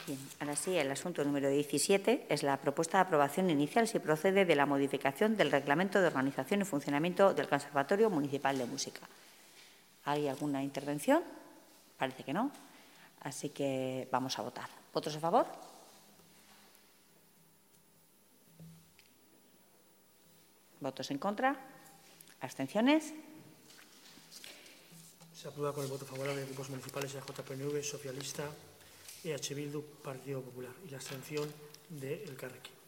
Bien, ahora sí, el asunto número 17 es la propuesta de aprobación inicial si procede de la modificación del Reglamento de Organización y Funcionamiento del Conservatorio Municipal de Música. ¿Hay alguna intervención? Parece que no. Así que vamos a votar. ¿Votos a favor? ¿Votos en contra? ¿Abstenciones? Se aprueba con el voto favorable de grupos municipales de JPNV, Socialista, EH Bildu, Partido Popular y la abstención de Elkarrekin.